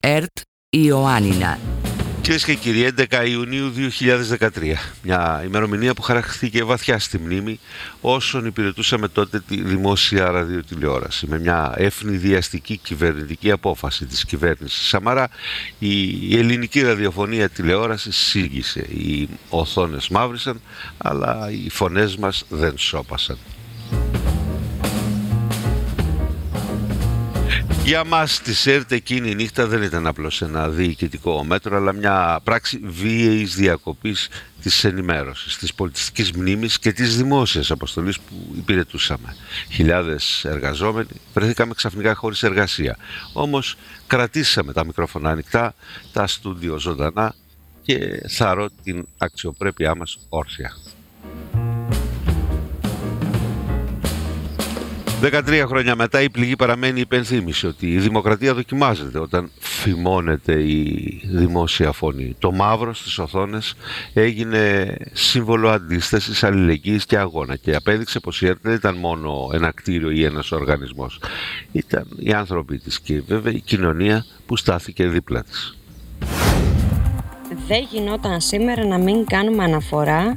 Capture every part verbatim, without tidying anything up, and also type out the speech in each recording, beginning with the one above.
ΕΡΤ Ιωάννινα. Κυρίες και κύριοι, έντεκα Ιουνίου δύο χιλιάδες δεκατρία, μια ημερομηνία που χαρακτηρίστηκε βαθιά στη μνήμη όσων υπηρετούσαμε τότε τη δημόσια ραδιοτηλεόραση. Με μια ευνηδιαστική κυβερνητική απόφαση της κυβέρνησης Σαμαρά, η ελληνική ραδιοφωνία τηλεόραση σύγγισε. Οι οθόνες μαύρισαν, αλλά οι φωνές μας δεν σώπασαν. Για μας της ΕΡΤ εκείνη η νύχτα δεν ήταν απλώς ένα διοικητικό μέτρο, αλλά μια πράξη βίαιης διακοπής της ενημέρωσης, της πολιτιστικής μνήμης και της δημόσιας αποστολής που υπηρετούσαμε. Χιλιάδες εργαζόμενοι βρεθήκαμε ξαφνικά χωρίς εργασία. Όμως κρατήσαμε τα μικρόφωνα ανοιχτά, τα στούντιο ζωντανά και θαρώ την αξιοπρέπειά μας όρθια. δεκατρία χρόνια μετά η πληγή παραμένει υπενθύμηση ότι η δημοκρατία δοκιμάζεται όταν φημώνεται η δημόσια φωνή. Το μαύρο στις οθόνες έγινε σύμβολο αντίστασης, αλληλεγγύης και αγώνα και απέδειξε πως η ΕΡΤ δεν ήταν μόνο ένα κτίριο ή ένας οργανισμός. Ήταν οι άνθρωποι της και βέβαια η κοινωνία που στάθηκε δίπλα της. Δεν γινόταν σήμερα να μην κάνουμε αναφορά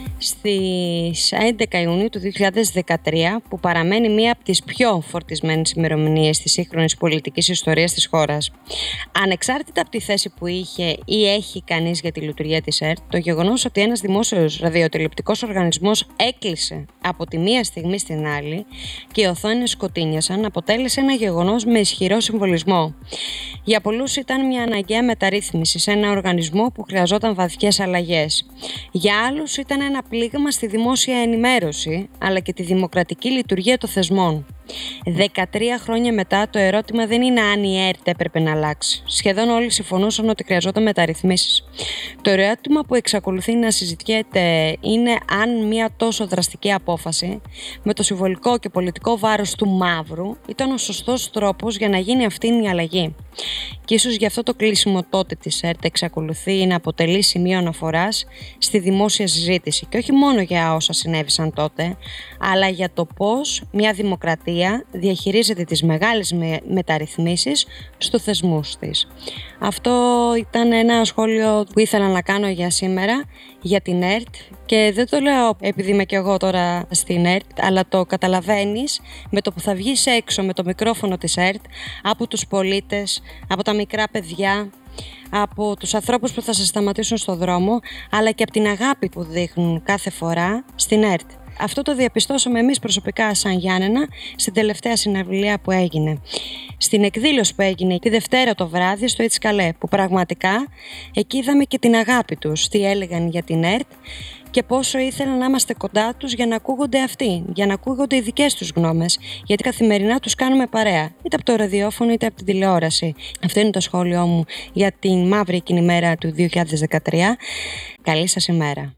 στις έντεκα Ιουνίου του δύο χιλιάδες δεκατρία, που παραμένει μία από τις πιο φορτισμένες ημερομηνίες της σύγχρονης πολιτικής ιστορίας της χώρας. Ανεξάρτητα από τη θέση που είχε ή έχει κανείς για τη λειτουργία της ΕΡΤ, το γεγονός ότι ένας δημόσιος ραδιοτηλεοπτικός οργανισμός έκλεισε από τη μία στιγμή στην άλλη και οι οθόνες σκοτείνιασαν αποτέλεσε ένα γεγονός με ισχυρό συμβολισμό. Για πολλούς ήταν μια αναγκαία μεταρρύθμιση σε ένα οργανισμό που χρειαζόταν βαθιές αλλαγές. Για άλλους ήταν ένα πλήγμα στη δημόσια ενημέρωση, αλλά και τη δημοκρατική λειτουργία των θεσμών. δεκατρία χρόνια μετά, το ερώτημα δεν είναι αν η ΕΡΤ έπρεπε να αλλάξει. Σχεδόν όλοι συμφωνούσαν ότι χρειαζόταν μεταρρυθμίσεις. Το ερώτημα που εξακολουθεί να συζητιέται είναι αν μια τόσο δραστική απόφαση, με το συμβολικό και πολιτικό βάρος του μαύρου, ήταν ο σωστός τρόπος για να γίνει αυτή η αλλαγή. Και ίσως γι' αυτό το κλείσιμο τότε της ΕΡΤ εξακολουθεί να αποτελεί σημείο αναφοράς στη δημόσια συζήτηση. Και όχι μόνο για όσα συνέβησαν τότε, αλλά για το πώς μια δημοκρατία διαχειρίζεται τις μεγάλες με- μεταρρυθμίσεις στους θεσμούς της. Αυτό ήταν ένα σχόλιο που ήθελα να κάνω για σήμερα, για την ΕΡΤ, και δεν το λέω επειδή είμαι και εγώ τώρα στην ΕΡΤ, αλλά το καταλαβαίνεις με το που θα βγεις έξω με το μικρόφωνο της ΕΡΤ από τους πολίτες, από τα μικρά παιδιά, από τους ανθρώπους που θα σε σταματήσουν στο δρόμο, αλλά και από την αγάπη που δείχνουν κάθε φορά στην ΕΡΤ. Αυτό το διαπιστώσαμε εμείς προσωπικά σαν Γιάννενα στην τελευταία συναυλία που έγινε. Στην εκδήλωση που έγινε τη Δευτέρα το βράδυ στο Έτσι Καλέ, που πραγματικά εκεί είδαμε και την αγάπη τους, τι έλεγαν για την ΕΡΤ και πόσο ήθελαν να είμαστε κοντά τους για να ακούγονται αυτοί, για να ακούγονται οι δικές τους γνώμες, γιατί καθημερινά τους κάνουμε παρέα, είτε από το ραδιόφωνο είτε από την τηλεόραση. Αυτό είναι το σχόλιο μου για την μαύρη εκείνη μέρα του δύο χιλιάδες δεκατρία. Καλή σας ημέρα.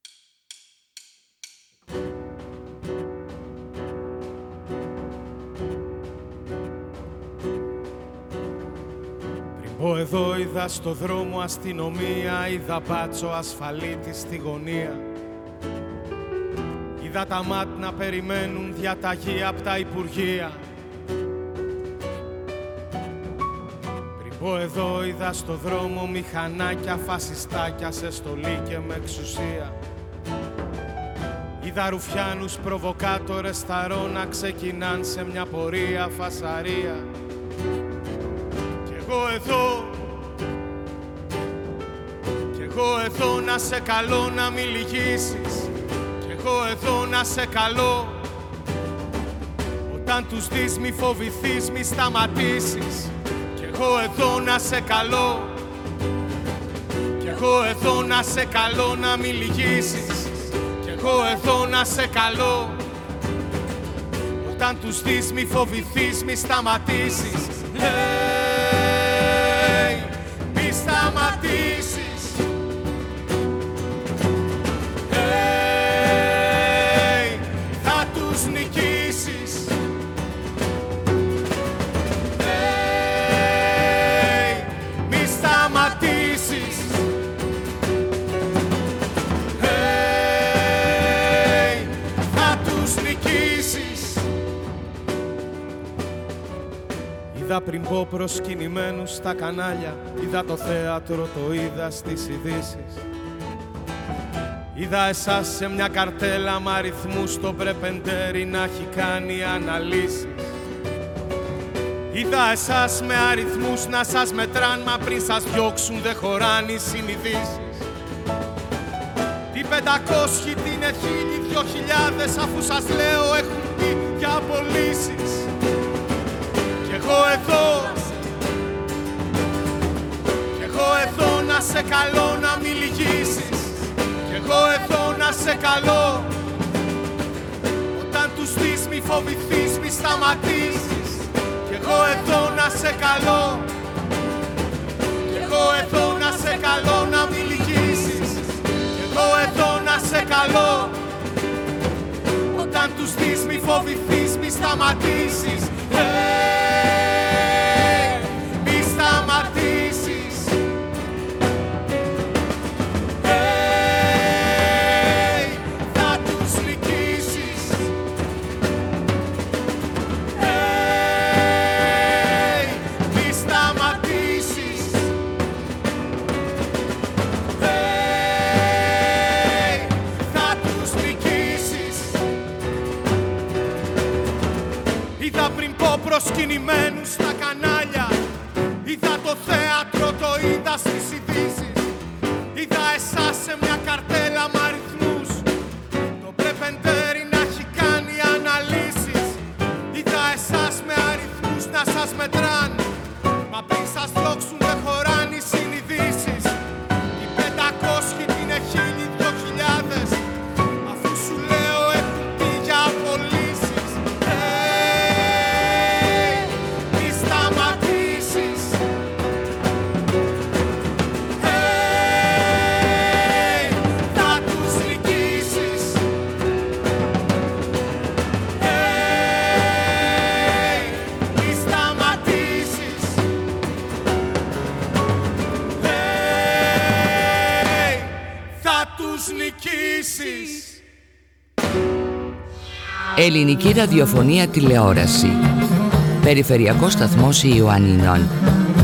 Πω εδώ είδα στο δρόμο αστυνομία, είδα μπάτσο ασφαλίτη στη γωνία. Είδα τα ΜΑΤ να περιμένουν διαταγή απ' τα Υπουργεία. Πριν πω εδώ είδα στο δρόμο μηχανάκια, φασιστάκια σε στολή και με εξουσία. Είδα ρουφιάνους προβοκάτορες στα ρο να ξεκινάν σε μια πορεία φασαρία. Κι εγώ εδώ, κι εγώ εδώ να σε καλώ να μη λυγίσεις. Κι εγώ εδώ να σε καλώ, όταν τους δεις μη φοβηθείς, μη σταματήσεις. Κι εγώ εδώ να σε καλώ, κι εγώ εδώ να σε καλώ να μη λυγίσεις. Κι εγώ εδώ να σε καλώ, όταν τους δεις μη φοβηθείς, μη σταματήσεις. Hey, μη σταματήσεις. Hey, θα τους νικήσεις. Hey, μη σταματήσεις. Hey, θα τους νικήσεις. Είδα πριν πω προσκυνημένους στα κανάλια, είδα το θέατρο, το είδα στις ειδήσεις. Είδα εσάς σε μια καρτέλα μ' αριθμούς το πρεπεντέρι να έχει κάνει αναλύσεις. Είδα εσάς με αριθμούς να σας μετράν, μα πριν σας διώξουν δεν χωράνε οι συνειδήσεις. Τι πεντακόσιοι, τι είναι χίλιοι, δυο χιλιάδες, αφού σας λέω έχουν πει για απολύσεις. Κι εγώ εδώ, κι εγώ εδώ να σε καλώ να μην λυγίσεις. Κι εγώ εδώ να σε καλώ, όταν τους δεις μη φοβηθείς, μη σταματήσεις. Κι εγώ εδώ να σε καλώ, κι εγώ εδώ να σε καλώ να μην λυγίσεις. Κι εγώ εδώ να σε καλώ, όταν τους δεις μη φοβηθείς, μη σταματήσεις. Hey, μη σταματήσεις. Hey, θα τους νικήσεις. Hey, μη σταματήσεις. Hey, θα τους νικήσεις. Είδα πριν πω προσκυνημένους στα κανάλια, είδα το θέατρο, το είδα στις ειδήσεις. Είδα εσάς σε μια καρτέλα μ' αριθμούς, το πρεπεντέρι να έχει κάνει αναλύσεις. Είδα εσάς με αριθμούς να σας μετράν, μα πριν σας διώξουν δεν χωράνε οι συνειδήσεις. Οι πεντακόσιοι, τι είναι χίλιοι, δυο χιλιάδες, αφού σου λέω έχουν πει για απολύσεις. Hey, μη σταματήσεις. Hey, θα τους νικήσεις. Hey, μη σταματήσεις. Hey, θα τους νικήσεις. Ελληνική ραδιοφωνία τηλεόραση. Περιφερειακός σταθμός Ιωαννινών.